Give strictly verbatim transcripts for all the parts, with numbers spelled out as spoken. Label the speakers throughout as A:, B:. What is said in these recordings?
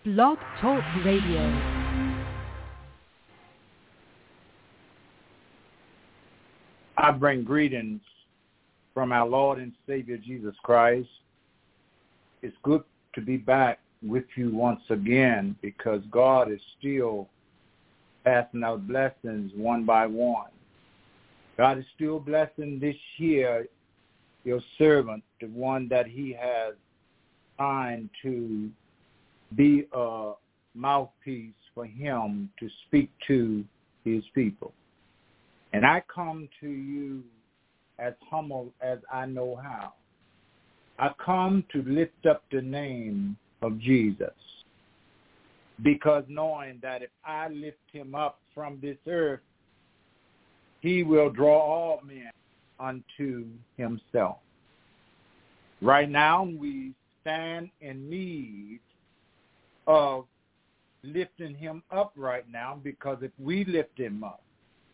A: Blog Talk Radio.
B: I bring greetings from our Lord and Savior Jesus Christ. It's good to be back with you once again because God is still passing out blessings one by one. God is still blessing this year your servant, the one that he has signed to be a mouthpiece for him to speak to his people. And I come to you as humble as I know how. I come to lift up the name of Jesus, because knowing that if I lift him up from this earth, he will draw all men unto himself. Right now, we stand in need of lifting him up right now, because if we lift him up,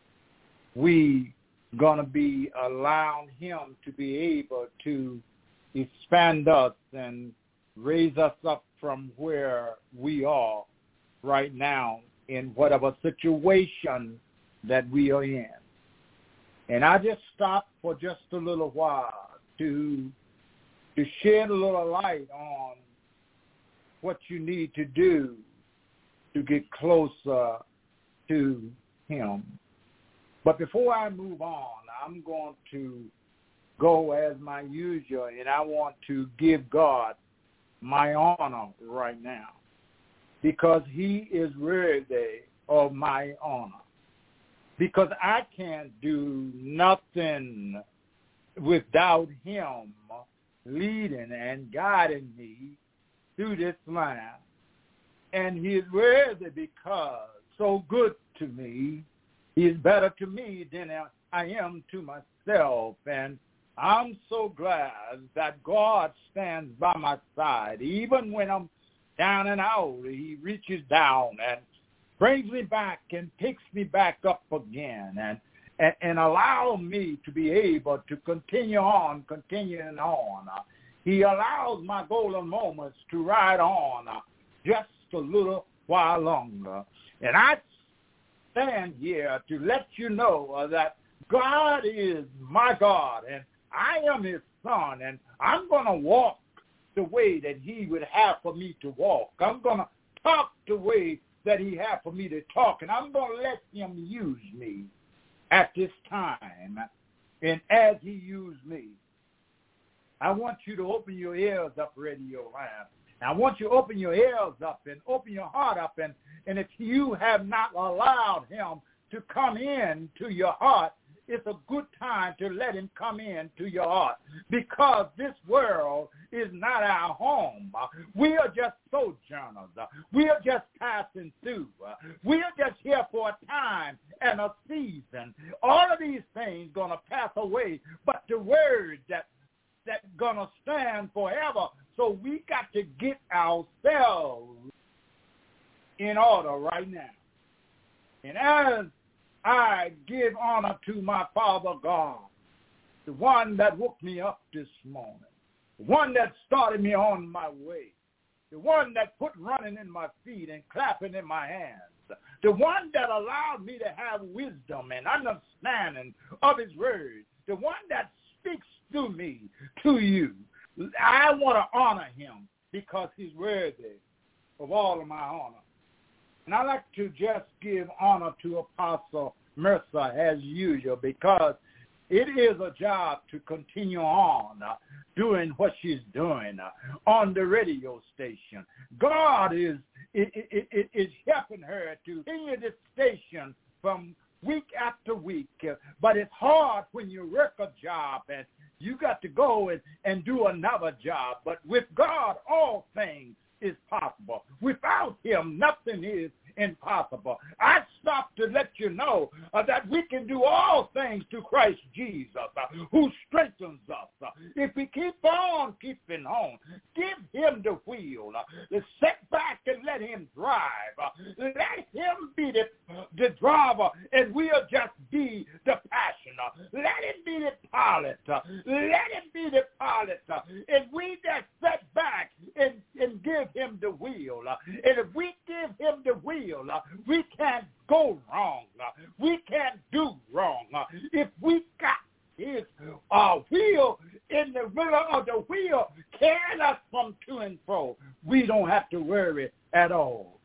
B: we going to be allowing him to be able to expand us and raise us up from where we are right now in whatever situation that we are in. And I just stopped for just a little while to to shed a little light on what you need to do to get closer to him. But before I move on, I'm going to go as my usual, and I want to give God my honor right now, because he is worthy of my honor. Because I can't do nothing without him leading and guiding me through this land. And he is worthy because so good to me. He is better to me than I am to myself. And I'm so glad that God stands by my side. Even when I'm down and out, he reaches down and brings me back and picks me back up again and, and, and allow me to be able to continue on, continuing on. Uh, he allows my golden moments to ride on uh, just a little while longer. And I stand here to let you know uh, that God is my God, and I am his son, and I'm going to walk the way that he would have for me to walk. I'm going to talk the way that he had for me to talk, and I'm going to let him use me at this time. And as he used me, I want you to open your ears up, Radio Land. I want you to open your ears up and open your heart up, and, and if you have not allowed him to come in to your heart, it's a good time to let him come in to your heart, because this world is not our home. We are just sojourners. We are just passing through. We are just here for a time and a season. All of these things going to pass away, but the word that that's going to stand forever. So we got to get ourselves in order right now. And as I give honor to my Father God, the one that woke me up this morning, the one that started me on my way, the one that put running in my feet and clapping in my hands, the one that allowed me to have wisdom and understanding of his word, the one that speaks through me to you. I want to honor him because he's worthy of all of my honor. And I like to just give honor to Apostle Mercer as usual, because it is a job to continue on uh, doing what she's doing uh, on the radio station. God is, is, is, is helping her to continue this station from week after week. Uh, but it's hard when you work a job and you got to go and, and do another job. But with God, all things is possible. Without him, nothing is impossible. I stopped to let you know uh, that we can do all things through Christ Jesus, uh, who strengthens us. Uh, if we keep on keeping on, give him the wheel. Uh, sit back and let him drive. Uh, let him be the, the driver, and we'll just be the passion. Uh, let him be the pilot. Uh, let him be the pilot. Uh, and we just sit back and, and give him him the wheel. Uh, and if we give him the wheel, uh, we can't go wrong. Uh, we can't do wrong. Uh, if we got his uh, wheel in the middle of the wheel, carrying us from to and fro, we don't have to worry at all.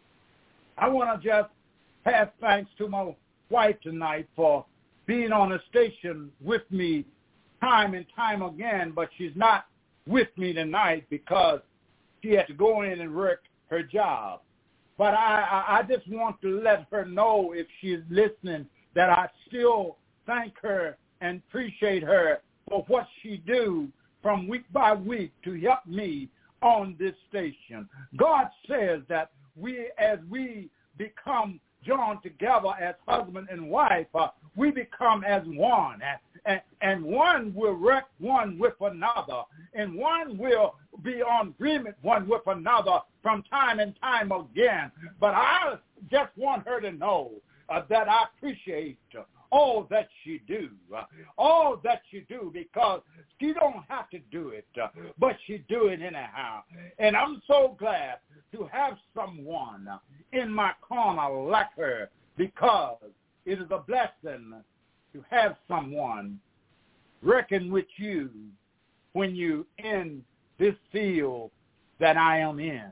B: I want to just have thanks to my wife tonight for being on the station with me time and time again, but she's not with me tonight because she had to go in and work her job. But I, I, I just want to let her know, if she's listening, that I still thank her and appreciate her for what she do from week by week to help me on this station. God says that we, as we become joined together as husband and wife, uh, we become as one, and, and one will work one with another, and one will be on agreement one with another from time and time again. But I just want her to know uh, that I appreciate uh, all that she do, uh, all that she do, because she don't have to do it, uh, but she do it anyhow. And I'm so glad to have someone uh, in my corner like her, because it is a blessing to have someone reckon with you when you in this field that I am in.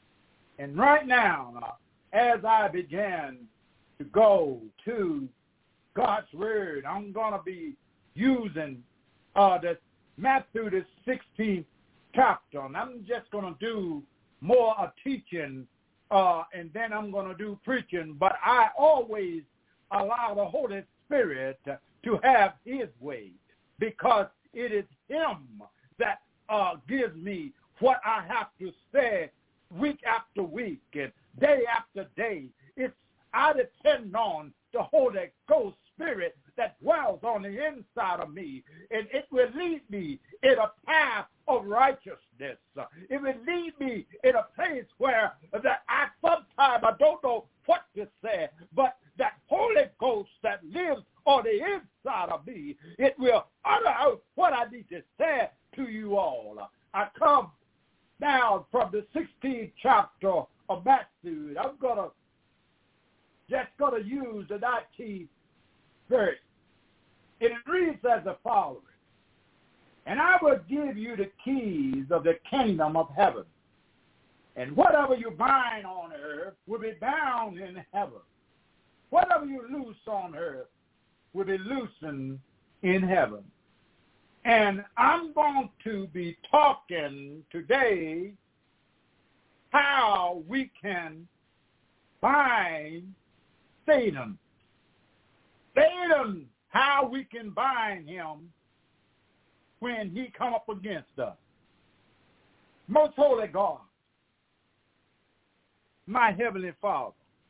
B: And right now, uh, as I begin to go to God's word, I'm going to be using uh, the Matthew, the sixteenth chapter, and I'm just going to do more of teaching, uh, and then I'm going to do preaching, but I always allow the Holy Spirit to have his way, because it is him that uh, gives me what I have to say week after week and day after day. It's I depend on the Holy Ghost Spirit that dwells on the inside of me, and it will lead me in a path of righteousness. It will lead me in a place where that I sometimes I don't know what to say, but that Holy Ghost that lives on the inside of me, it will utter out what I need to say to you all. I come now from the sixteenth chapter of Matthew. I'm gonna just gonna use the nineteenth verse. It reads as the following: and I will give you the keys of the kingdom of heaven, and whatever you bind on earth will be bound in heaven. Whatever you loose on earth will be loosened in heaven. And I'm going to be talking today how we can bind Satan. Satan, how we can bind him when he come up against us. Most holy God, my heavenly Father,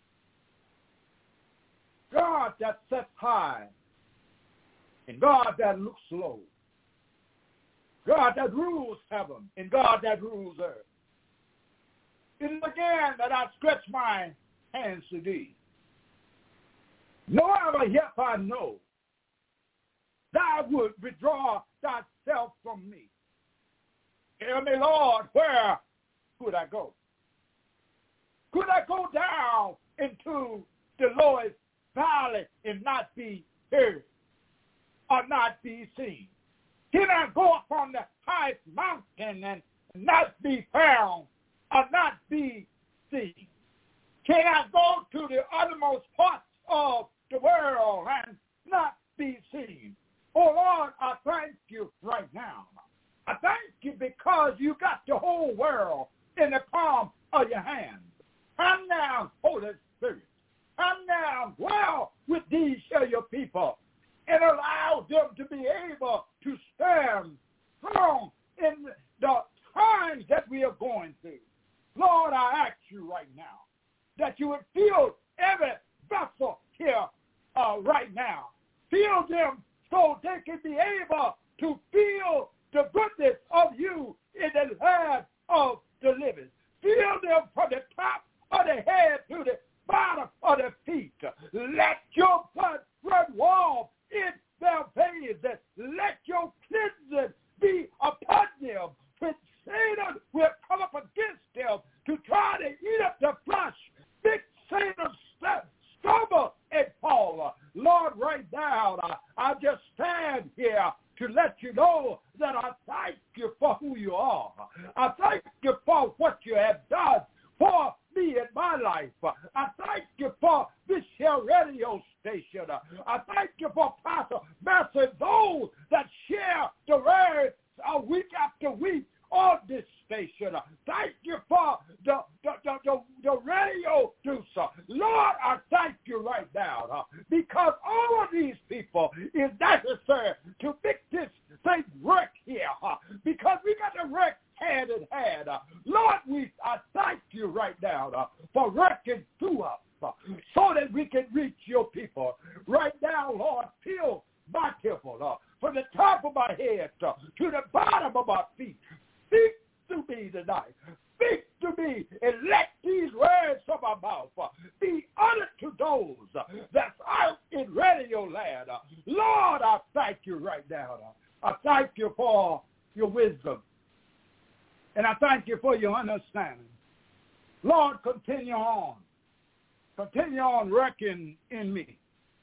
B: God that sits high and God that looks low, God that rules heaven and God that rules earth. It is again that I stretch my hands to thee. No other help I know, thou would withdraw thyself from me. Tell me, Lord, where could I go? Could I go down into the lowest valley and not be heard or not be seen? Can I go up on the highest mountain and not be found or not be seen? Can I go to the uttermost parts of the world and not be seen? Oh, Lord, I thank you right now. I thank you because you got the whole world in the palm of your hand. Come down, Holy Spirit. Come down, dwell with these your people, and allow them to be able to stand strong in the times that we are going through. Lord, I ask you right now that you would fill every vessel here uh, right now. Fill them so they can be able to feel the goodness of you in the land of the living. Fill them from the top of the head to the bottom of the feet. Let your blood run warm in their veins. Let your cleansing be upon them with Satan will come up against them to try to eat up the flesh. Big Satan stumble and fall. Lord, right now, I, I just stand here to let you know that I thank you for who you are. I thank you for what you have done for me in my life. I thank you for this here radio station. I thank you for Pastor Master, those that share the word uh, week after week on this station. Thank you for the, the, the, the, the radio producer. Lord, I thank you right now uh, because all of these people is necessary to make this thing work here uh, because we got to work hand in hand. Uh, Lord, we I thank you right now uh, for working through us uh, so that we can reach your people. Right now, Lord, fill my temple uh, from the top of my head uh, to the bottom of my feet. Speak to me tonight. Speak to me and let these words from my mouth uh, be uttered to those uh, that's out in radio land. Uh, Lord, I thank you right now. Uh, I thank you for your wisdom. And I thank you for your understanding. Lord, continue on. Continue on working in me.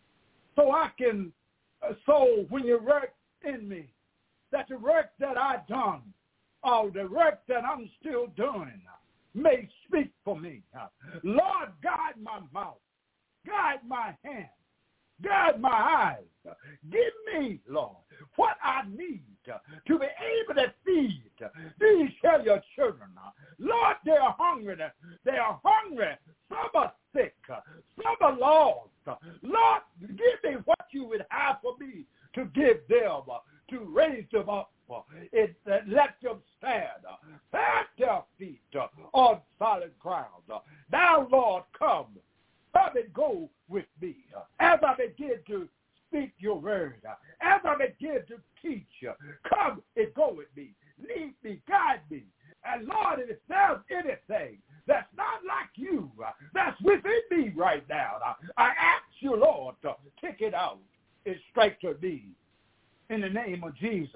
B: So I can, uh, so when you work in me, that the work that I've done, or the work that I'm still doing, may speak for me. Lord, guide my mouth. Guide my hands. Guide my eyes. Give me, Lord, what I need to be able to feed these here your children. Lord, they are hungry. They are hungry. Some are sick. Some are lost. Lord, give me what you would have for me to give them, to raise them up, and let them stand, plant their feet on solid ground. Now, Lord, come. Come and go with me as I begin to speak your word, as I begin to teach. Come and go with me. Lead me, guide me. And Lord, if there's anything that's not like you, that's within me right now, I ask you, Lord, to take it out and straighten me in the name of Jesus.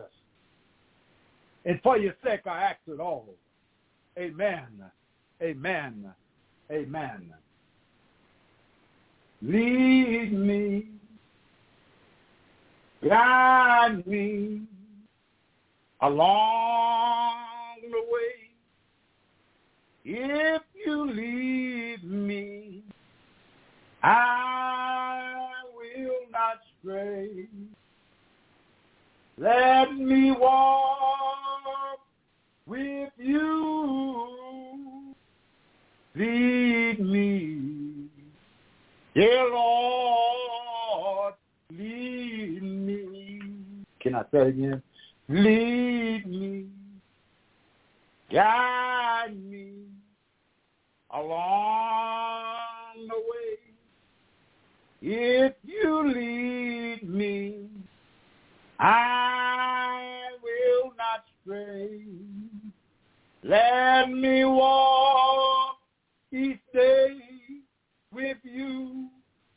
B: And for your sake, I ask it all. Amen. Amen. Amen. Lead me, guide me along the way. If you lead me, I will not stray. Let me walk with you. Lead me, dear Lord, lead me. Can I say it again? Lead me, guide me along the way. If you lead me, I will not stray. Let me walk each day with you.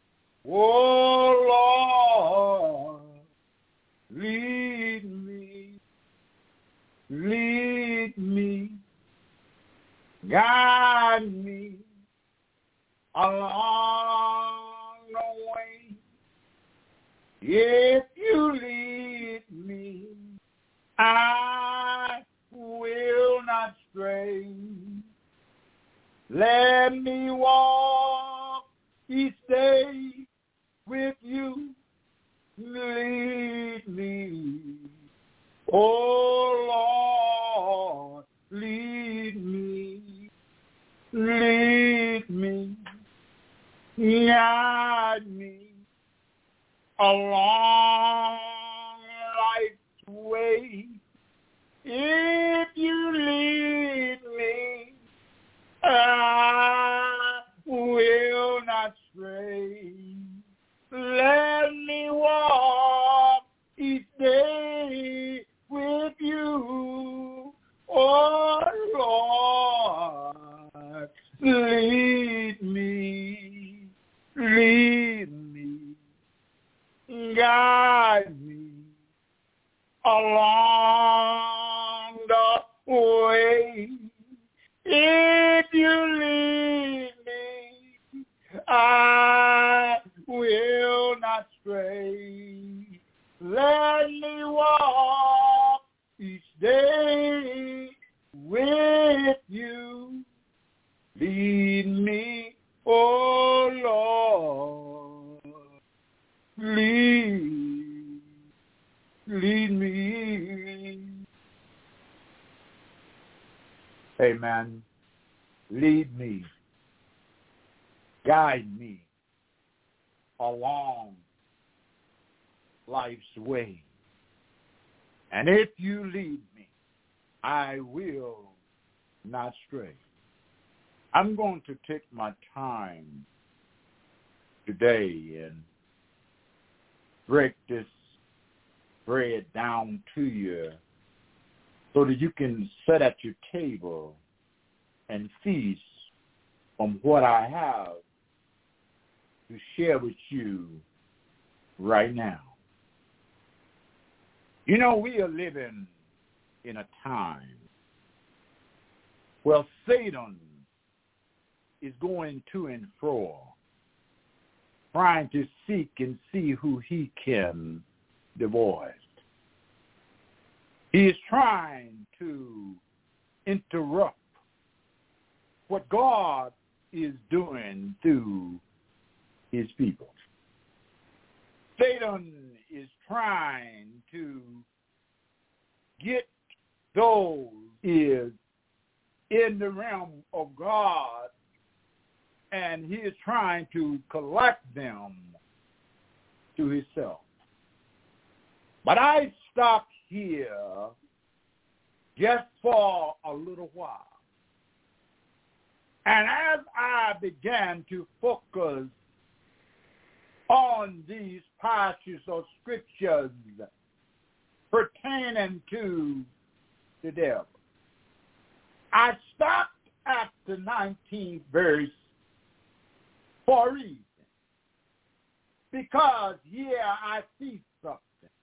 B: Oh, Lord, lead me, lead me, guide me along the way. If you lead me, I will not stray. Let me walk each day with you. Lead me, oh Lord, lead me, lead me, guide me along life's way. If you lead me, I will not stray. Let me walk each day with you, oh Lord. Lead me, lead me, guide me along the way. you. Lead me, oh Lord. Lead, lead me. Amen. Lead me. Guide me along life's way. And if you lead me, I will not stray. I'm going to take my time today and break this bread down to you so that you can sit at your table and feast on what I have to share with you right now. You know, we are living in a time where Satan is going to and fro, trying to seek and see who he can devour. He is trying to interrupt what God is doing through his people. Satan is trying to get those is in the realm of God, and he is trying to collect them to himself. But I stop here just for a little while. And as I began to focus on these passages of scriptures pertaining to the devil, I stopped at the nineteenth verse for a reason. Because here I see something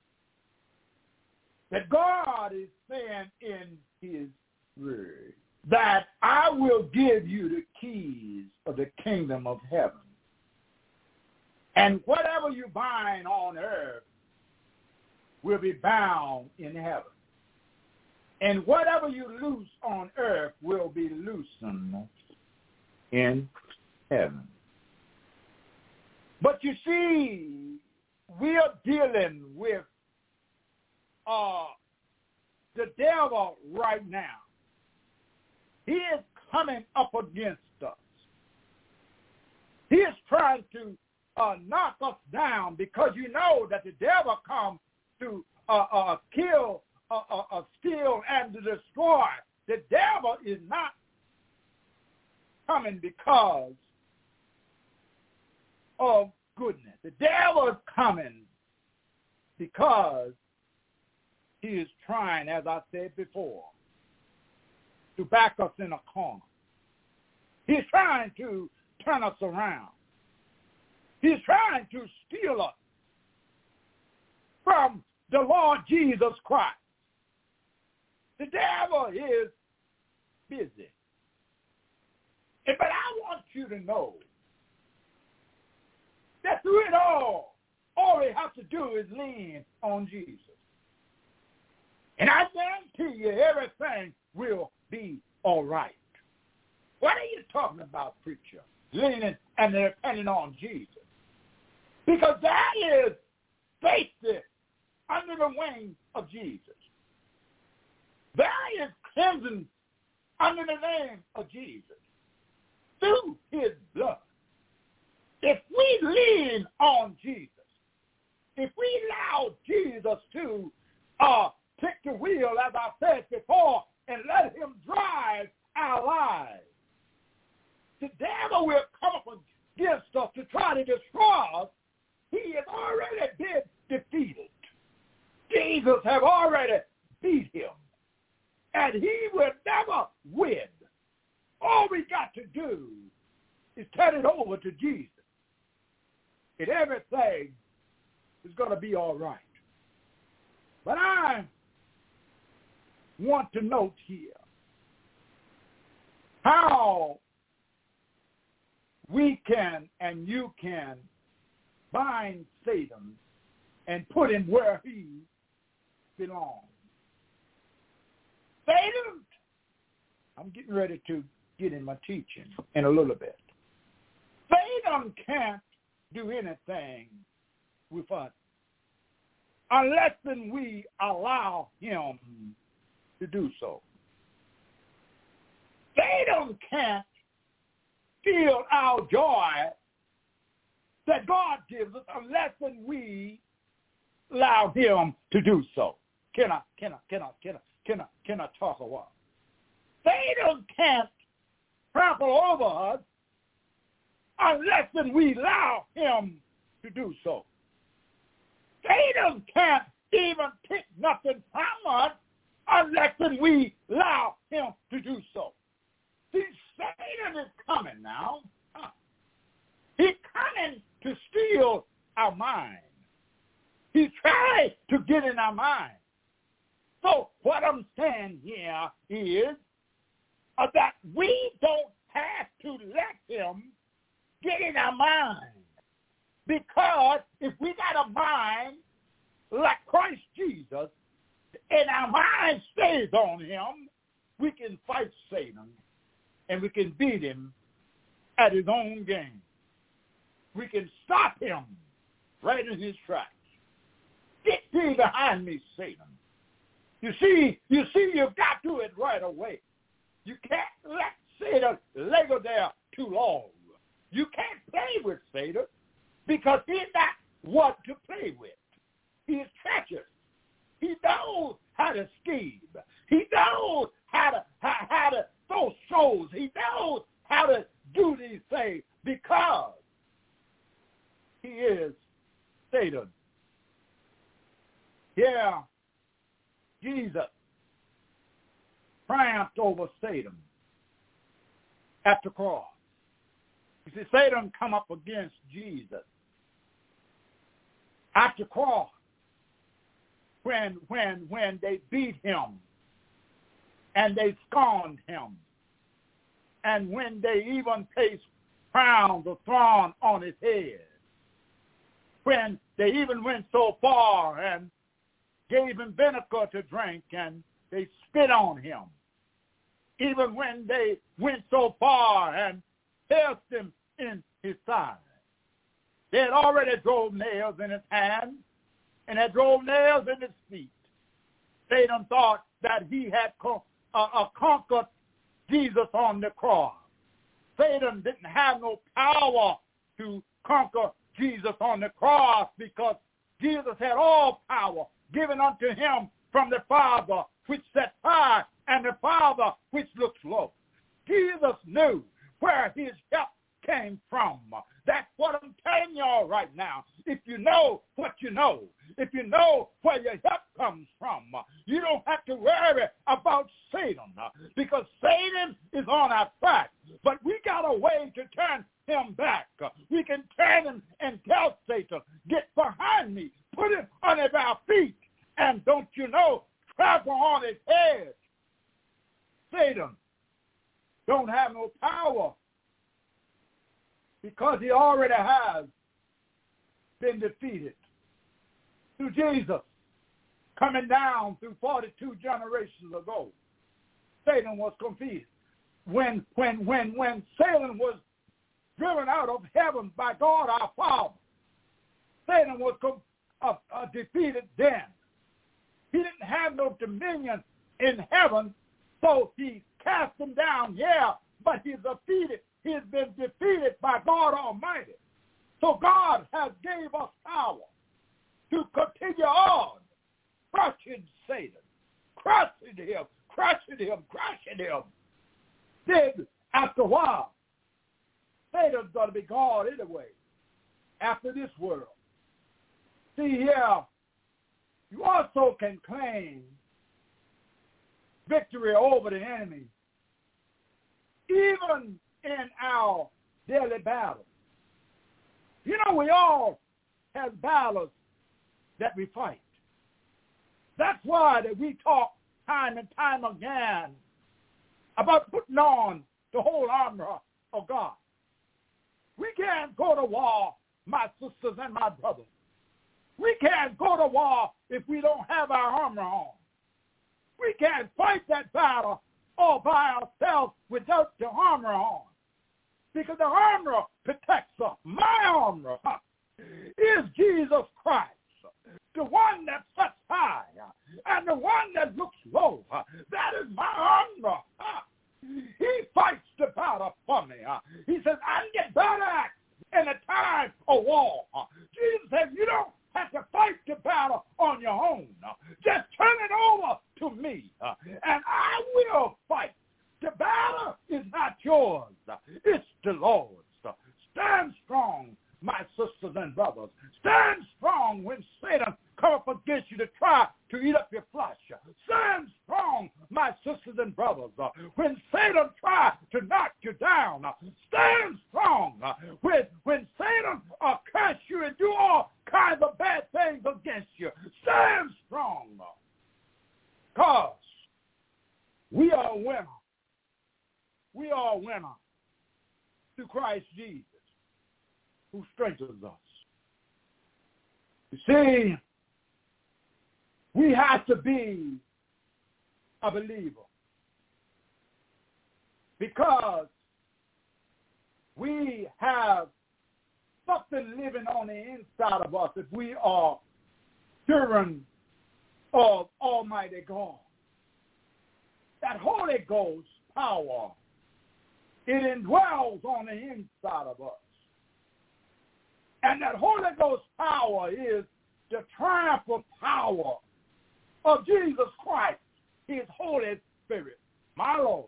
B: that God is saying in his word, that I will give you the keys of the kingdom of heaven. And whatever you bind on earth will be bound in heaven. And whatever you loose on earth will be loosened in heaven. But you see, we are dealing with uh, the devil right now. He is coming up against us. He is trying to uh, knock us down, because you know that the devil comes to uh, uh, kill, uh, uh, uh, steal, and to destroy. The devil is not coming because of goodness. The devil is coming because he is trying, as I said before, to back us in a corner. He's trying to turn us around. He's trying to steal us from the Lord Jesus Christ. The devil is busy. But I want you to know that through it all, all we have to do is lean on Jesus. And I guarantee you everything will be all right. What are you talking about, preacher? Leaning and depending on Jesus. Because that is safety under the wing of Jesus. That is cleansing under the name of Jesus through his blood. If we lean on Jesus, if we allow Jesus to uh, take the wheel, as I said before, and let him drive our lives, the devil will come up against us to try to destroy us. He has already been defeated. Jesus have already beat him. And he will never win. All we got to do is turn it over to Jesus. And everything is going to be all right. But I want to note here how we can and you can bind Satan and put him where he belongs. Satan, I'm getting ready to get in my teaching in a little bit. Satan can't do anything with us unless then we allow him to do so. Satan can't steal our joy that God gives us unless then we allow him to do so. Can I, can I, can I, can I, can I, can I talk a while? Satan can't trample over us unless then we allow him to do so. Satan can't even pick nothing from us unless then we allow him to do so. See, Satan is coming now. Huh. He's coming to steal our mind. He's trying to get in our mind. So what I'm saying here is uh, that we don't have to let him get in our mind. Because if we got a mind like Christ Jesus and our mind stays on him, we can fight Satan and we can beat him at his own game. We can stop him right in his tracks. Get thee behind me, Satan. You see, you see, you've got to do it right away. You can't let Satan linger there too long. You can't play with Satan because he's not one to play with. He's treacherous. He knows how to scheme. He knows how to how, how to throw shows. He knows how to do these things because he is Satan. Yeah, Jesus triumphed over Satan at the cross. You see, Satan come up against Jesus at the cross when when when they beat him and they scorned him, and when they even placed crowns of thorn on his head, when they even went so far and gave him vinegar to drink and they spit on him, even when they went so far and pierced him in his side. They had already drove nails in his hands and had drove nails in his feet. Satan thought that he had co- uh, uh, conquered Jesus on the cross. Satan didn't have no power to conquer Jesus on the cross because Jesus had all power given unto him from the Father which sat high and the Father which looks low. Jesus knew where his help came from. That's what I'm telling y'all right now. If you know what you know, if you know where your help comes from, you don't have to worry about Satan because Satan is on our track. But we got a way to turn him back. We can turn him and tell Satan, get behind me, put him under our feet, and don't you know, trample on his head. Satan don't have no power because he already has been defeated through Jesus coming down through forty-two generations ago. Satan was defeated. When, when, when, when Satan was driven out of heaven by God our Father, Satan was uh, uh, defeated then. He didn't have no dominion in heaven, so he cast him down, yeah, but he's defeated. He's been defeated by God Almighty. So God has gave us power to continue on crushing Satan, crushing him, crushing him, crushing him. Then, after a while, Satan's going to be gone anyway after this world. See here, you also can claim victory over the enemy even in our daily battles. You know, we all have battles that we fight. That's why that we talk time and time again about putting on the whole armor of God. We can't go to war, my sisters and my brothers. We can't go to war if we don't have our armor on. We can't fight that battle all by ourselves without the armor on. Because the armor protects us. My armor huh, is Jesus Christ, the one that sits high and the one that looks low. That is my armor. He fights the battle for me. He says, I can get better at in a time of war. Jesus says, you don't have to fight the battle on your own. Just turn it over to me, and I will fight. The battle is not yours. It's the Lord's. Stand strong, my sisters and brothers. Stand strong when Satan comes up against you to try to eat up your flesh. Stand strong, my sisters and brothers. When Satan tries to knock you down, stand strong. When, when Satan uh, curse you and do all kinds of bad things against you, stand strong. Because we are a winner. We are a winner through Christ Jesus, who strengthens us. You see, we have to be a believer because we have something living on the inside of us if we are children of Almighty God. That Holy Ghost power, it indwells on the inside of us. And that Holy Ghost power is the triumphant power of Jesus Christ, his Holy Spirit, my Lord.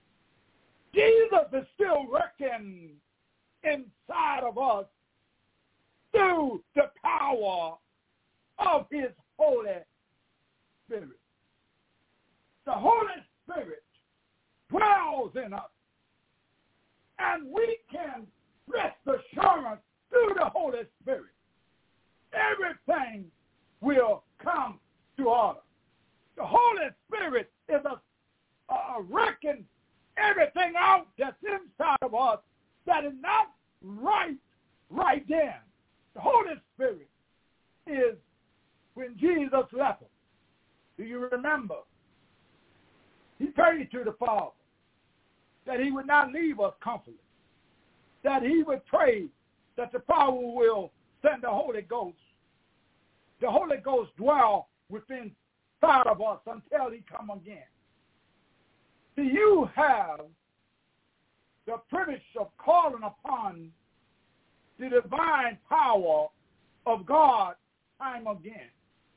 B: Jesus is still working inside of us through the power of his Holy Spirit. The Holy Spirit dwells in us, and we can rest assurance through the Holy Spirit. Everything will come to order. The Holy Spirit is a, a working everything out that's inside of us that is not right right then. The Holy Spirit is when Jesus left us. Do you remember? He prayed to the Father that he would not leave us comfortless, that he would pray that the Father will send the Holy Ghost. The Holy Ghost dwell within inside of us until he come again. Do you have the privilege of calling upon the divine power of God time again?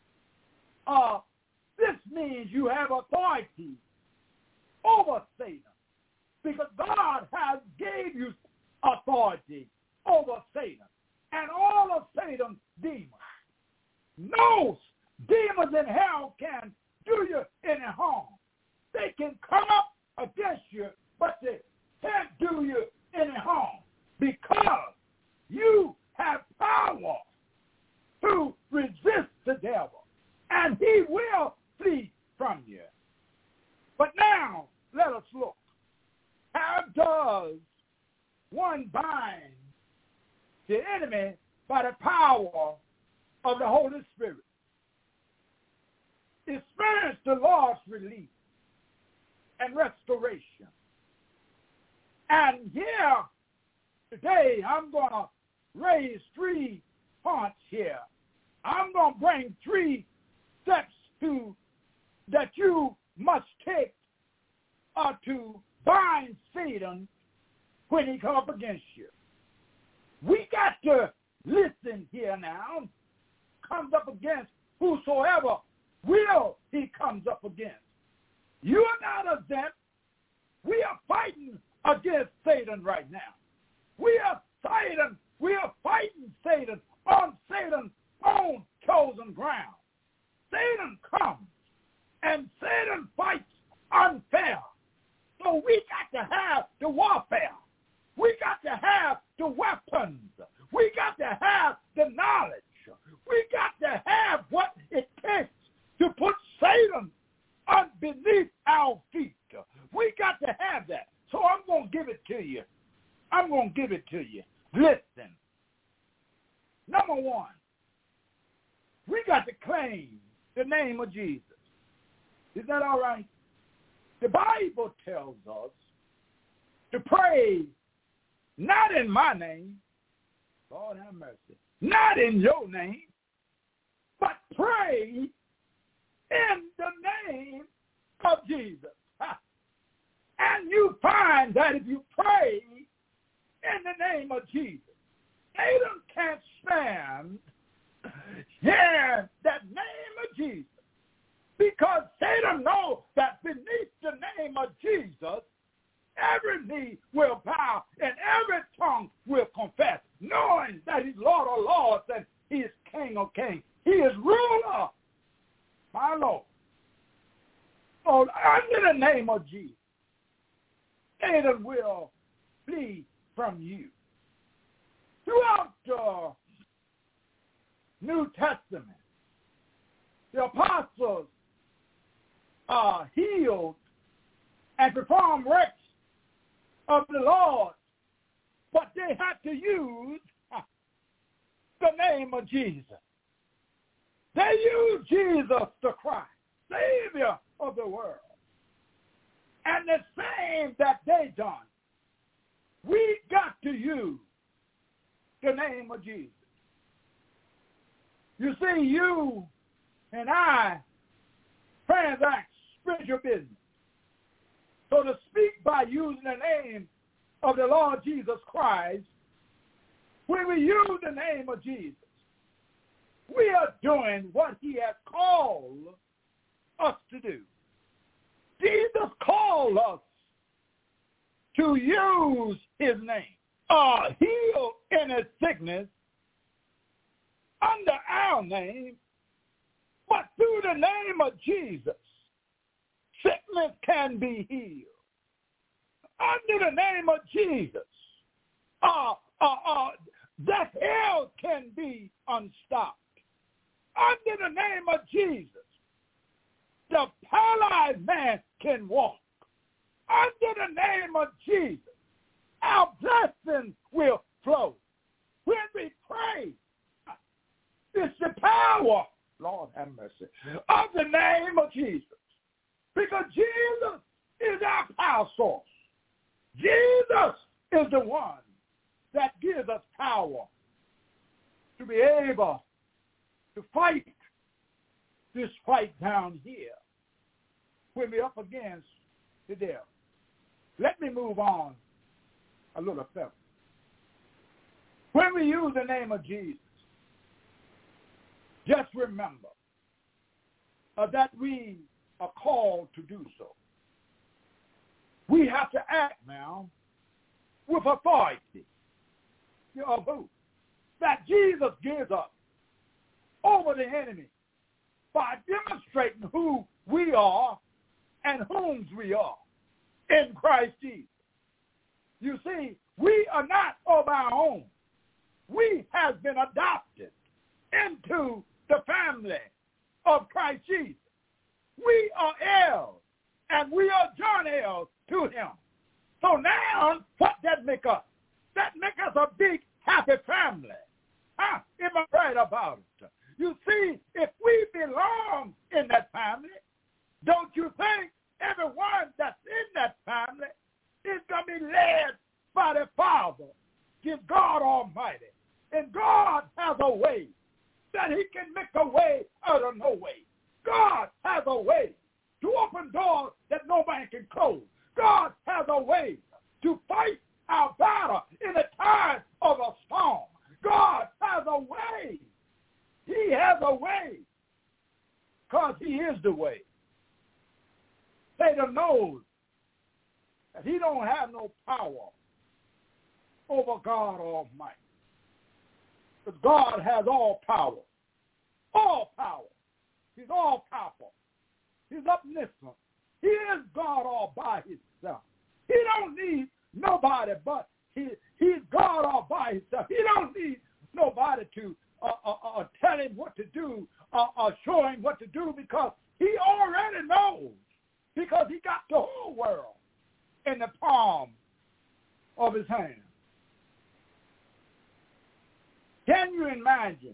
B: Uh, this means you have authority over Satan, because God has gave you authority over Satan and all of Satan's demons. No demons in hell can do you any harm. They can come up against you, but they can't do you any harm because you have power to resist the devil, and he will flee from you. But now, let us look. How does one bind the enemy by the power of the Holy Spirit? Experience the Lord's relief and restoration. And here, today, I'm going to raise three points here. I'm going to bring three steps to that you must take uh, to bind Satan when he comes up against you. We got to listen here now. Comes up against whosoever will he comes up against. You are not exempt. We are fighting against Satan right now. We are Satan. We are fighting Satan on Satan's own chosen ground. Satan comes and Satan fights unfair. So we got to have the warfare. We got to have the weapons. We got to have the knowledge. We got to have what it takes to put Satan beneath our feet. We got to have that. So I'm going to give it to you. I'm going to give it to you. Listen. Number one, we got to claim the name of Jesus. Is that all right? The Bible tells us to pray not in my name, Lord have mercy, not in your name, but pray in the name of Jesus. And you find that if you pray in the name of Jesus, Satan can't stand hearing that name of Jesus, because Satan knows that beneath the name of Jesus, every knee will bow and every tongue will confess, knowing that he's Lord of lords and he is King of kings. He is ruler, my Lord. So under the name of Jesus, Satan will flee from you. Throughout the New Testament, the apostles uh, healed and performed works of the Lord, but they had to use uh, the name of Jesus. They used Jesus the Christ, Savior of the world. And the same that they done, we got to use the name of Jesus. You see, you and I transact spiritual business. So to speak by using the name of the Lord Jesus Christ, when we use the name of Jesus, we are doing what he has called us to do. Jesus called us to use his name, uh, heal any sickness under our name, but through the name of Jesus, sickness can be healed. Under the name of Jesus, uh, uh, uh, death hell can be unstopped. Under the name of Jesus, the paralyzed man can walk. Under the name of Jesus, our blessings will flow. When we pray, it's the power, Lord have mercy, of the name of Jesus. Because Jesus is our power source. Jesus is the one that gives us power to be able to fight this fight down here when we're up against the devil. Let me move on a little further. When we use the name of Jesus, just remember uh, that we are called to do so. We have to act now with authority, you know, who? That Jesus gives us over the enemy by demonstrating who we are and whom we are in Christ Jesus. You see, we are not of our own. We have been adopted into the family of Christ Jesus. We are heirs, and we are joint heirs to him. So now, what that make us? That make us a big, happy family. Huh? Am I right about it? You see, if we belong in that family, don't you think everyone that's in that family is going to be led by the Father, give God Almighty. And God has a way that he can make a way out of no way. God has a way to open doors that no man can close. God has a way to fight our battle in the time of a storm. God has a way. He has a way because he is the way. Satan knows that he don't have no power over God Almighty. Because God has all power. All power. He's all powerful. He's omniscient. He is God all by himself. He don't need nobody but he, he's God all by himself. He don't need nobody to uh, uh, uh, tell him what to do or uh, uh, show him what to do, because he already knows, because he got the whole world in the palm of his hand. Can you imagine?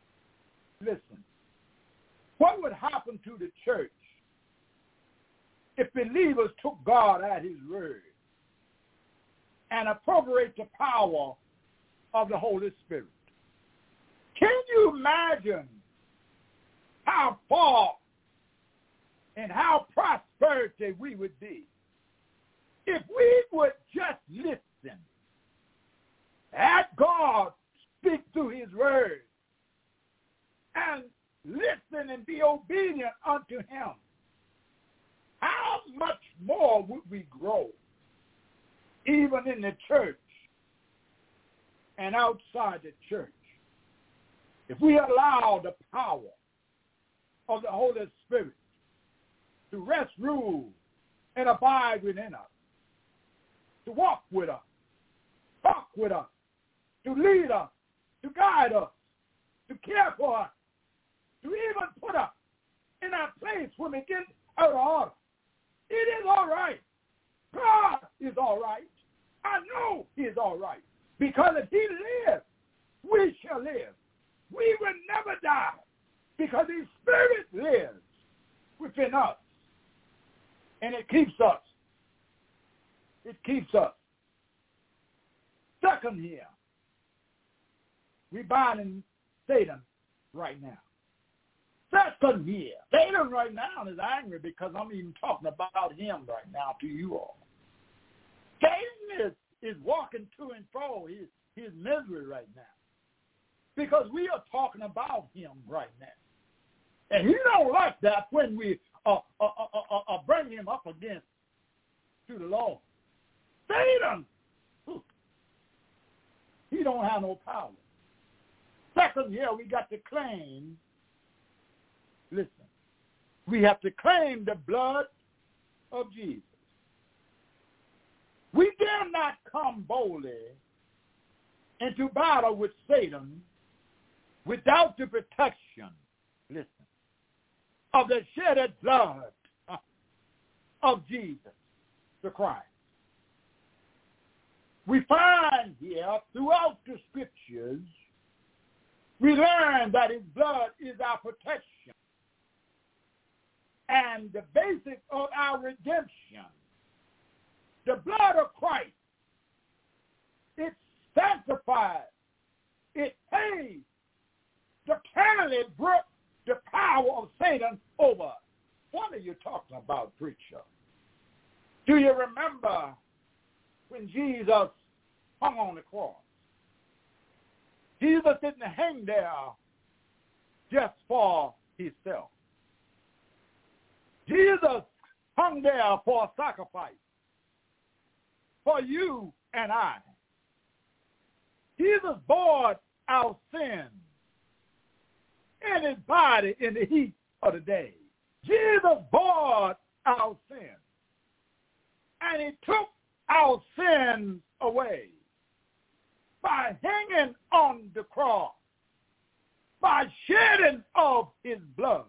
B: Listen, what would happen to the church if believers took God at his word and appropriate the power of the Holy Spirit. Can you imagine how far and how prosperity we would be if we would just listen, at God speak through his word, and listen and be obedient unto him? How much more would we grow, even in the church and outside the church, if we allow the power of the Holy Spirit to rest, rule, and abide within us, to walk with us, talk with us, to lead us, to guide us, to care for us, to even put us in our place when we get out of order. It is all right. God is all right. I know he is all right. Because if he lives, we shall live. We will never die because his spirit lives within us. And it keeps us. It keeps us. Second here, we binding Satan right now. Second here, Satan right now is angry because I'm even talking about him right now to you all. Satan is, is walking to and fro his, his misery right now because we are talking about him right now. And he don't like that when we uh, uh, uh, uh, uh, bring him up against to the Lord. Satan, he don't have no power. Second here, we got to claim, listen, we have to claim the blood of Jesus. We dare not come boldly into battle with Satan without the protection, listen, of the shedded blood of Jesus the Christ. We find here throughout the scriptures, we learn that his blood is our protection and the basic of our redemption. The blood of Christ, it sanctifies, it pays to penalty broke the power of Satan over us. What are you talking about, preacher? Do you remember when Jesus hung on the cross? Jesus didn't hang there just for himself. Jesus hung there for a sacrifice for you and I. Jesus bore our sins in his body in the heat of the day. Jesus bore our sins, and he took our sins away by hanging on the cross, by shedding of his blood.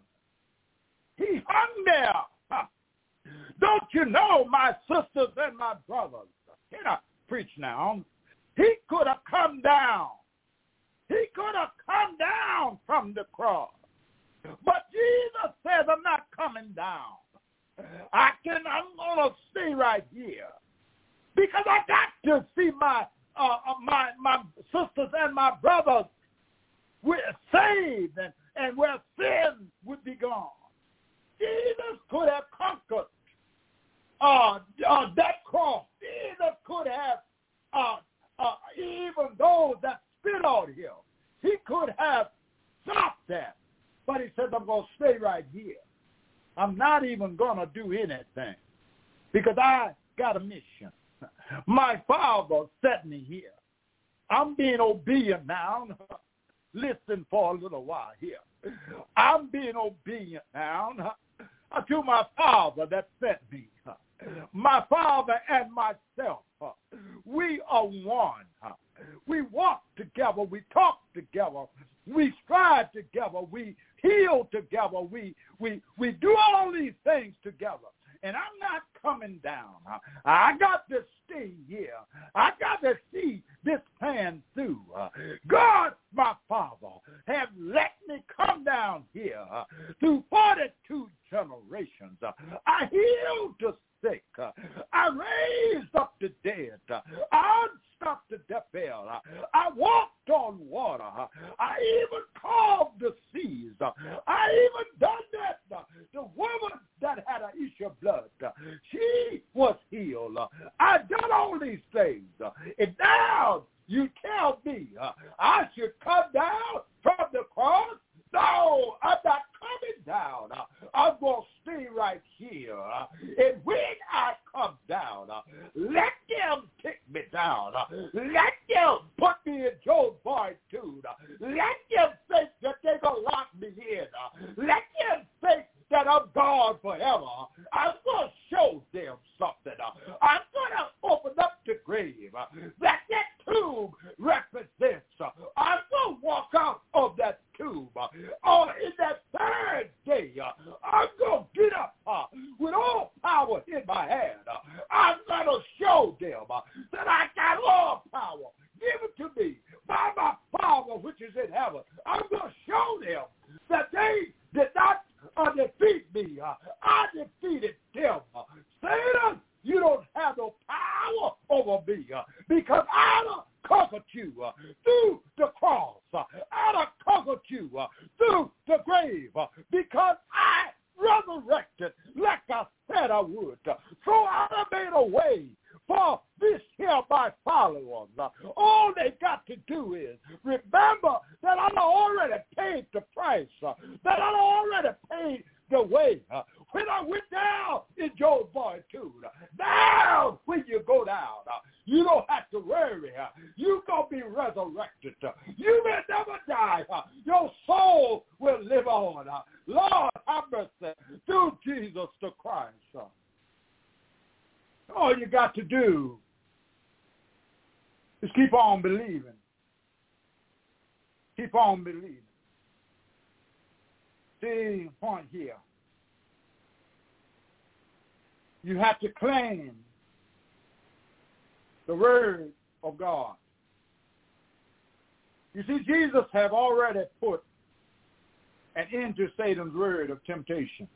B: He hung there. Don't you know, my sisters and my brothers, can I preach now? He could have come down. He could have come down from the cross. But Jesus says, I'm not coming down. I can, I'm going to stay right here. Because I got to see my, uh, my, my sisters and my brothers we're saved and, and where sin would be gone. Jesus could have conquered uh, uh, that cross. Jesus could have uh, uh, even those that spit on him. He could have stopped that. But he said, I'm going to stay right here. I'm not even going to do anything because I got a mission. My Father sent me here. I'm being obedient now. Listen for a little while here. I'm being obedient now to my Father that sent me. My Father and myself, we are one. We walk together. We talk together. We strive together. We heal together. We, we, we do all these things together. And I'm not coming down. I got to stay here. I got to see this plan through. God, my Father, have let me come down here through forty-two generations. I yield to I stopped the death bell. I walked on water. I even calmed the seas. I even done that. The woman that had an issue of blood, she was healed. I done all these things. And now you tell me I should come down from the cross? No, I'm not coming down. I'm going to stay right here. And when I come down, let them take me down. Let them put me in Joe's baritude. Let them think that they're going to lock me in. Let them think that I'm gone forever. I'm going to show them something. I'm going to open up the grave that that tomb represents. I'm going to walk out of that tomb. Oh, in that third day, I'm going to get up with all power in my hand. I'm going to show them that I got all power. Give it to me by my Father which is in heaven. I'm going to show them that they did not uh, defeat me. Uh, I defeated them. Uh, Satan, you don't have no power over me uh, because I done conquered you uh, through the cross. Uh, I done conquered you uh, through the grave uh, because I resurrected like I said I would. Uh, so I done made a way for this here my followers. Uh, all they got to do is remember that I already paid the price, uh, that I already paid the way. Uh, when I went down in Job's baritude, uh, now when you go down, uh, you don't have to worry. Uh, you're going to be resurrected. Uh, you may never die. Uh, your soul will live on. Uh, Lord, have mercy through Jesus the Christ. Uh, All you got to do is keep on believing. Keep on believing. See, point here. You have to claim the word of God. You see, Jesus have already put an end to Satan's word of temptation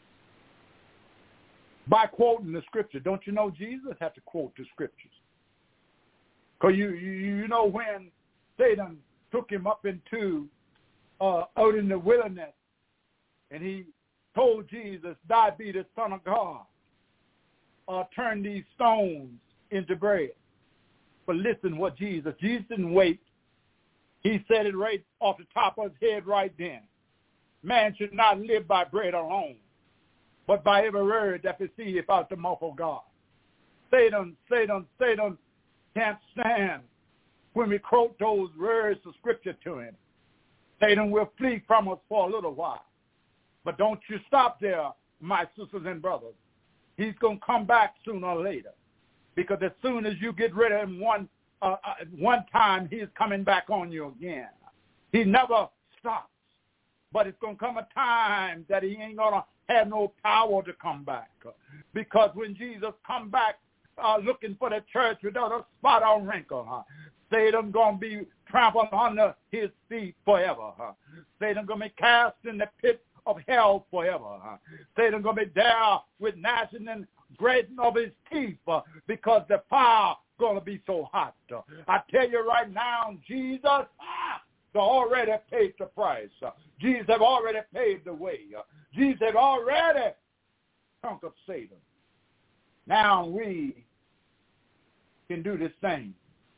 B: by quoting the scripture. Don't you know Jesus had to quote the scriptures? Because you, you you know when Satan took him up into uh, out in the wilderness and he told Jesus, "Thou be the Son of God, uh, turn these stones into bread." But listen what Jesus, Jesus didn't wait. He said it right off the top of his head right then. Man should not live by bread alone, but by every word that proceedeth out the mouth of God. Satan, Satan, Satan can't stand when we quote those words of scripture to him. Satan will flee from us for a little while. But don't you stop there, my sisters and brothers. He's going to come back sooner or later. Because as soon as you get rid of him one, uh, uh, one time, he's coming back on you again. He never stops. But it's going to come a time that he ain't going to have no power to come back. Because when Jesus come back uh, looking for the church without a spot or wrinkle, huh? Satan going to be trampled under his feet forever. Huh? Satan going to be cast in the pit of hell forever. Huh? Satan going to be there with gnashing and grating of his teeth uh, because the fire going to be so hot. Uh, I tell you right now, Jesus ah, already paid the price. Uh, Jesus have already paved the way. Uh, Jesus have already conquered Satan. Now we can do the same.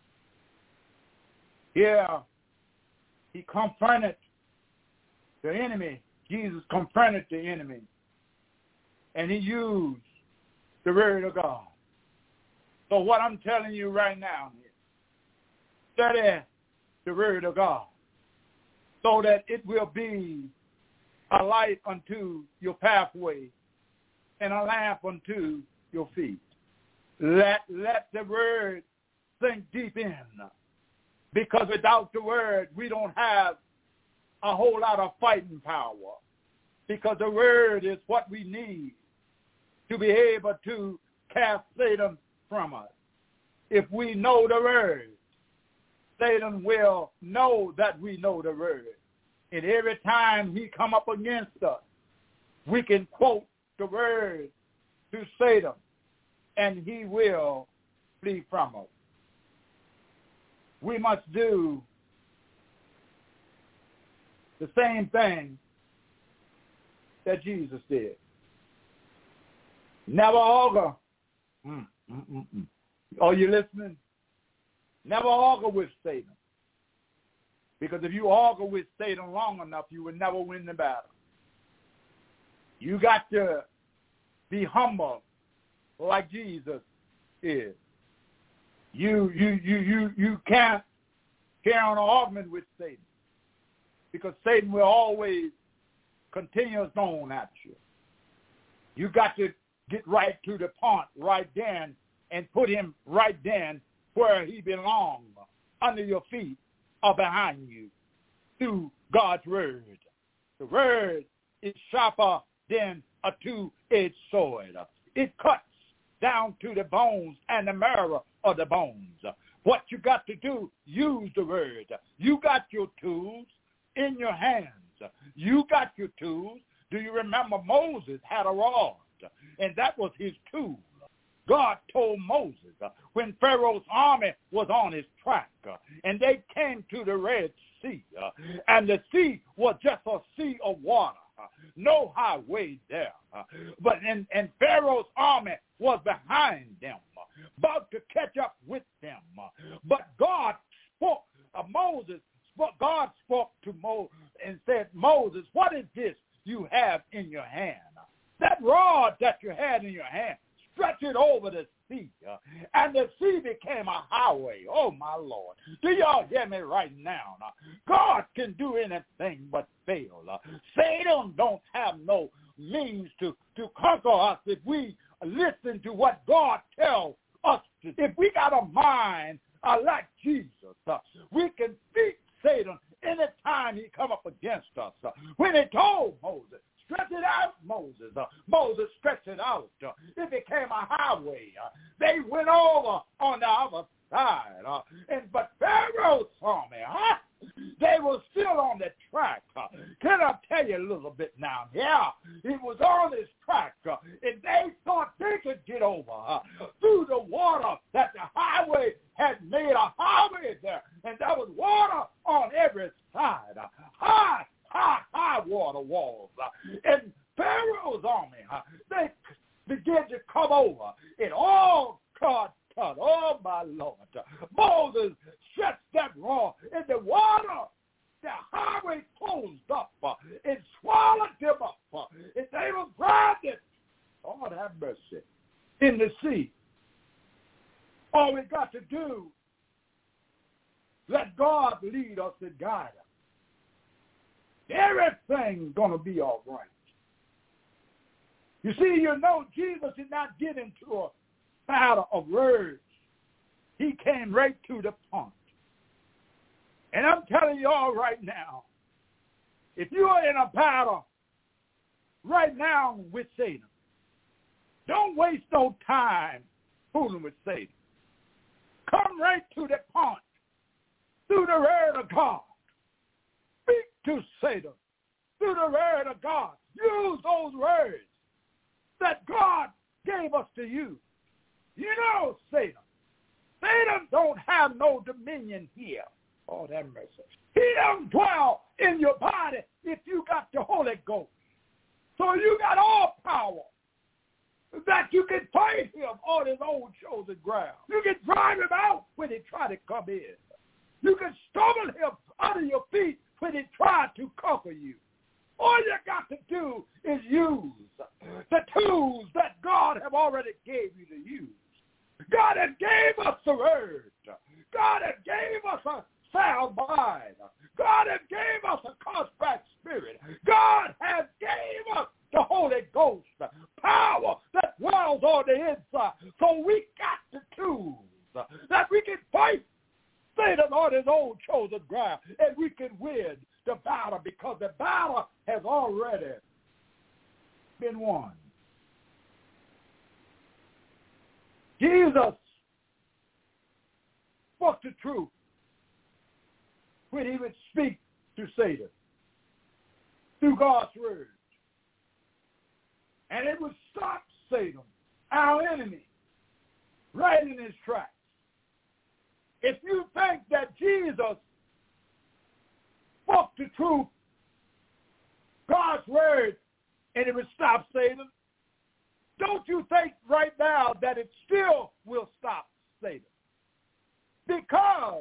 B: Here, he confronted the enemy. Jesus confronted the enemy. And he used the word of God. So what I'm telling you right now is study the word of God so that it will be a light unto your pathway and a lamp unto your feet. Let, let the word sink deep in. Because without the word, we don't have a whole lot of fighting power. Because the word is what we need to be able to cast Satan from us. If we know the word, Satan will know that we know the word. And every time he come up against us, we can quote the word to Satan, and he will flee from us. we must do the same thing that Jesus did. Never argue. Mm, mm, mm, mm. Are you listening? Never argue with Satan. Because if you argue with Satan long enough, you will never win the battle. You got to be humble like Jesus is. You you you you you can't carry on an argument with Satan, because Satan will always continue his on at you. You got to get right to the point right then and put him right then where he belongs, under your feet or behind you, through God's word. The word is sharper than a two-edged sword. It cuts down to the bones and the marrow of the bones. What you got to do, use the word. You got your tools in your hands. You got your tools. Do you remember Moses had a rod, and that was his tool? God told Moses uh, when Pharaoh's army was on his track uh, and they came to the Red Sea, uh, and the sea was just a sea of water, uh, no highway there. Uh, but and, and Pharaoh's army was behind them, uh, about to catch up with them. Uh, but God spoke, uh, Moses, spoke, God spoke to Moses and said, Moses, what is this you have in your hand? That rod that you had in your hand, stretch it over the sea, uh, and the sea became a highway. Oh, my Lord. Do y'all hear me right now? Now God can do anything but fail. Uh, Satan don't have no means to, to conquer us if we listen to what God tells us to. If we got a mind uh, like Jesus, uh, we can beat Satan anytime he come up against us. Uh, when he told Moses, stretch it out, Moses. Uh, Moses stretched it out. Uh, it became a highway. Uh, they went over on the other side. Uh, and But Pharaoh's army, huh? They were still on the track. Uh, can I tell you a little bit now? Yeah, it was on this track. Uh, and they thought they could get over uh, through the water, that the highway had made a highway there. And there was water on every side. Uh, high High, high water walls. Uh, and Pharaoh's army, uh, they began to come over. It all got cut. Oh, my Lord. Uh, Moses stretched that rod in the water. The highway closed up. Uh, it swallowed them up. Uh, and they were grounded. Lord have mercy. In the sea. All we got to do, let God lead us and guide us. Everything's going to be all right. You see, you know, Jesus did not get into a battle of words. He came right to the point. And I'm telling you all right now, if you are in a battle right now with Satan, don't waste no time fooling with Satan. Come right to the point through the word of God. Speak to Satan through the word of God. Use those words that God gave us to use. You know, Satan. Satan don't have no dominion here. Oh, that mercy. He don't dwell in your body if you got the Holy Ghost. So you got all power that you can fight him on his own chosen ground. You can drive him out when he try to come in. You can stumble him under your feet when he tried to conquer you. All you got to do is use the tools that God have already gave you to use. God has gave us the word. God has gave us a sound mind. God has gave us a contrite spirit. God has gave us the Holy Ghost, power that dwells on the inside. So we got the tools that we can fight Satan on his own chosen ground, and we can win the battle because the battle has already been won. Jesus spoke the truth when he would speak to Satan through God's word. And it would stop Satan, our enemy, right in his tracks. If you think that Jesus spoke the truth, God's word, and it would stop Satan, don't you think right now that it still will stop Satan? Because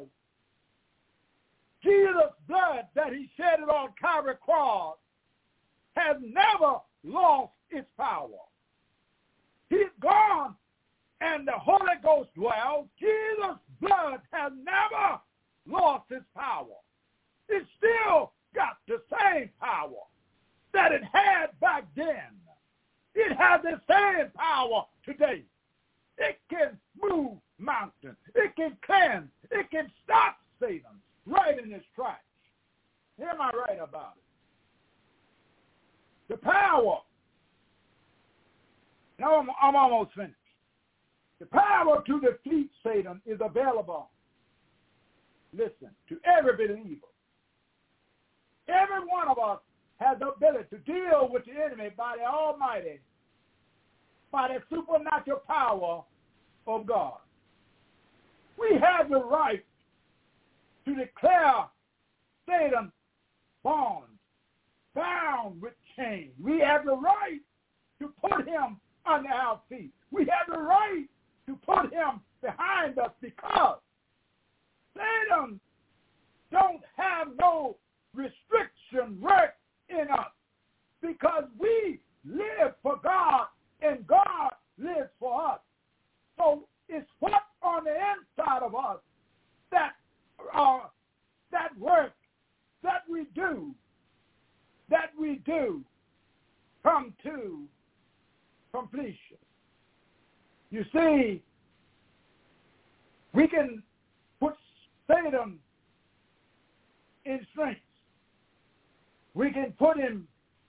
B: Jesus' blood that he shed it on Calvary cross has never lost its power. He's gone and the Holy Ghost dwells. Jesus' blood has never lost its power. It still got the same power that it had back then. It has the same power today. It can move mountains. It can cleanse. It can stop Satan right in his tracks. Am I right about it? The power. Now I'm, I'm almost finished. The power to defeat Satan is available, listen, to every believer. Every one of us has the ability to deal with the enemy by the Almighty, by the supernatural power of God. We have the right to declare Satan bound, bound with chains. We have the right to put him under our feet. We have the right to put him behind us because Satan don't have no restriction work in us because we live for God and God lives for us. So it's what on the inside of us that uh, that work that we do, that we do come to completion. You see, we can put Satan in strength. We can put him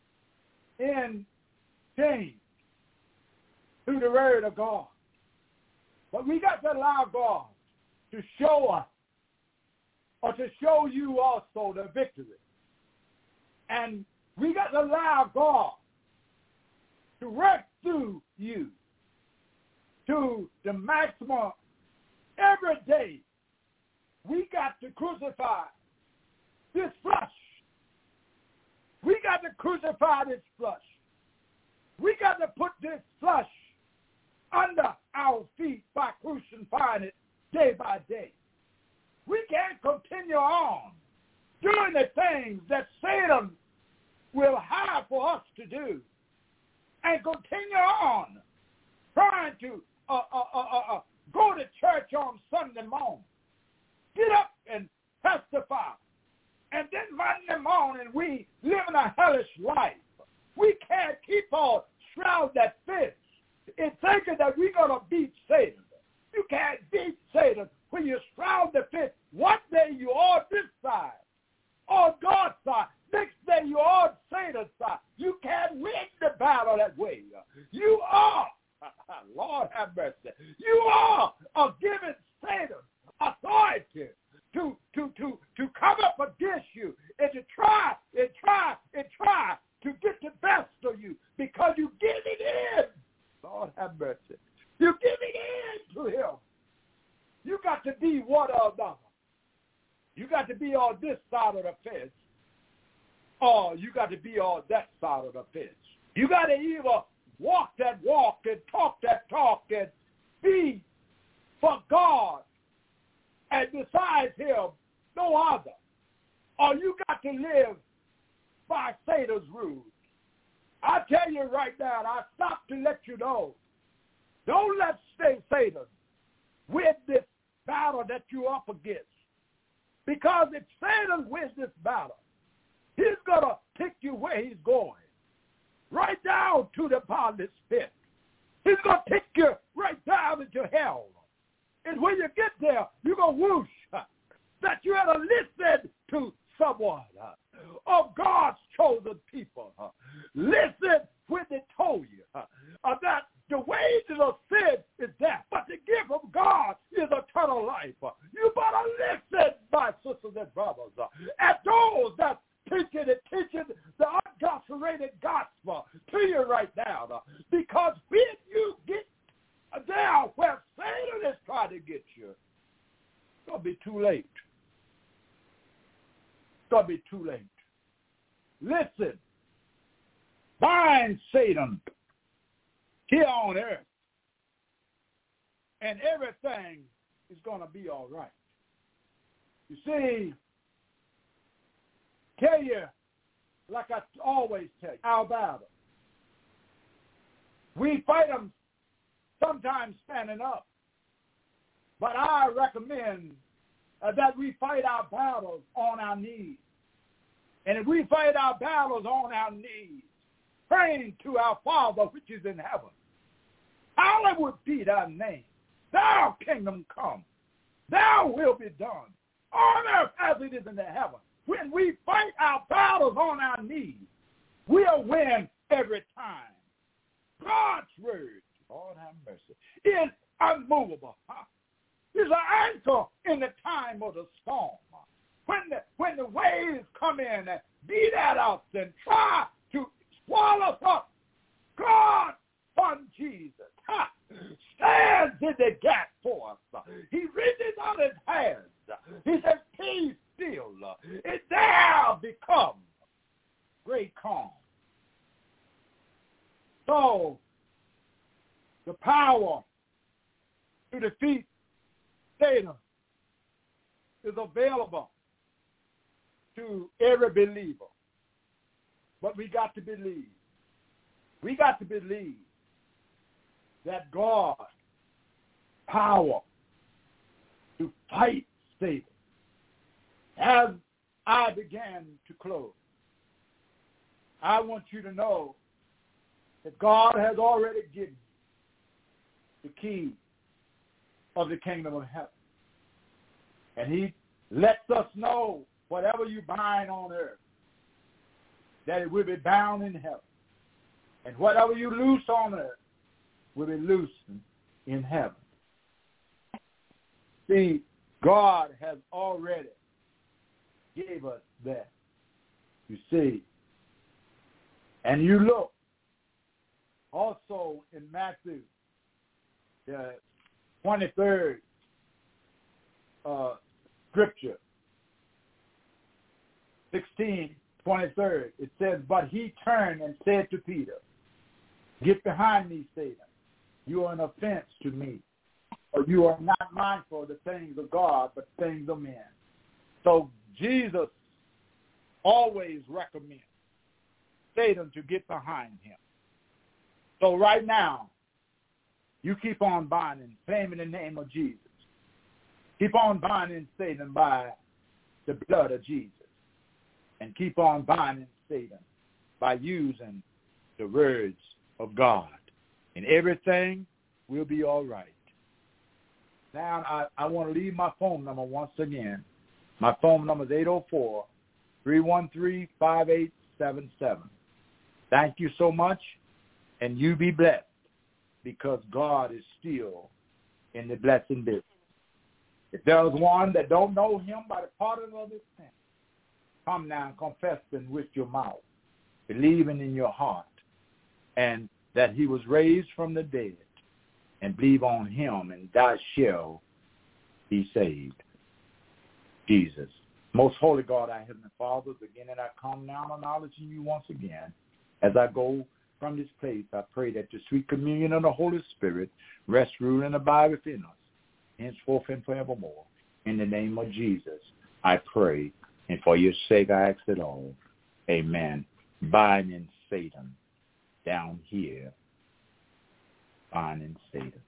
B: in chains through the word of God. But we got to allow God to show us or to show you also the victory. And we got to allow God to work through you to the maximum. Every day we got to crucify this flesh. We got to crucify this flesh. We got to put this flesh under our feet by crucifying it day by day. We can't continue on doing the things that Satan will have for us to do and continue on trying to uh, uh, uh, uh, go to church on Sunday morning, get up and testify, and then Monday morning we live in a hellish life. We can't keep on shroud that fist in thinking that we're going to beat Satan. You can't beat Satan when you shroud the fist. One day you're on this side, on God's side. Next day you're on Satan's side. You can't win the battle that way. You are, Lord have mercy, you are uh, giving Satan authority to, to, to, to come up against you and to try and try and try to get the best of you because you give it in. Lord have mercy. You give it in to him. You got to be one or another. You got to be on this side of the fence, or you got to be on that side of the fence. You got to either walk that walk and talk that talk and be for God and besides him, no other. Or you got to live by Satan's rules. I tell you right now, and I stop to let you know, don't let Satan win this battle that you're up against. Because if Satan wins this battle, he's going to take you where he's going, right down to the bottomless pit. He's going to take you right down into hell. And when you get there, you're going to whoosh that you had to listen to someone of God's chosen people. Listen when they told you that the wages of sin is death, but the gift of God is eternal life. You better listen, my sisters and brothers, at those that teaching and teaching the unadulterated gospel to you right now. Because when you get down where Satan is trying to get you, it's going to be too late. going to be too late. Listen, bind Satan here on earth, and everything is going to be all right. You see, tell you, like I always tell you, our battle. We fight them sometimes standing up, but I recommend uh, that we fight our battles on our knees. And if we fight our battles on our knees, praying to our Father which is in heaven, hallowed be thy name. Thy kingdom come. Thy will be done on earth as it is in the heaven. When we fight our battles on our knees, we'll win every time. God's word, Lord have mercy, is unmovable. Huh? It's an anchor in the time of the storm. When the, when the waves come in and beat at us and try to swallow us up, God, Son Jesus, huh, stands in the gap for us. He reaches out his hands. He says, peace still. It now becomes great calm. So, the power to defeat Satan is available to every believer. But we got to believe. We got to believe that God's power to fight Satan. As I began to close, I want you to know that God has already given you the key of the kingdom of heaven. And he lets us know whatever you bind on earth, that it will be bound in heaven. And whatever you loose on earth will be loosened in heaven. See, God has already gave us that. You see. And you look also in Matthew, the twenty-third uh, scripture, sixteen, twenty-third, it says, but he turned and said to Peter, get behind me, Satan. You are an offense to me. Or you are not mindful of the things of God, but things of men. So Jesus always recommends Satan to get behind him. So right now, you keep on binding, claiming the name of Jesus. Keep on binding Satan by the blood of Jesus. And keep on binding Satan by using the words of God. And everything will be all right. Now, I, I want to leave my phone number once again. My phone number is eight oh four, three one three, five eight seven seven. Thank you so much, and you be blessed, because God is still in the blessing business. If there is one that don't know him by the pardon of his sin, come now and confess him with your mouth, believing in your heart, and that he was raised from the dead, and believe on him, and thou shalt be saved. Jesus. Most holy God, our Heavenly Father, beginning I come now acknowledging you once again. As I go from this place, I pray that the sweet communion of the Holy Spirit rest, rule, and abide within us, henceforth and forevermore. In the name of Jesus, I pray, and for your sake I ask it all. Amen. Binding Satan down here. Binding Satan.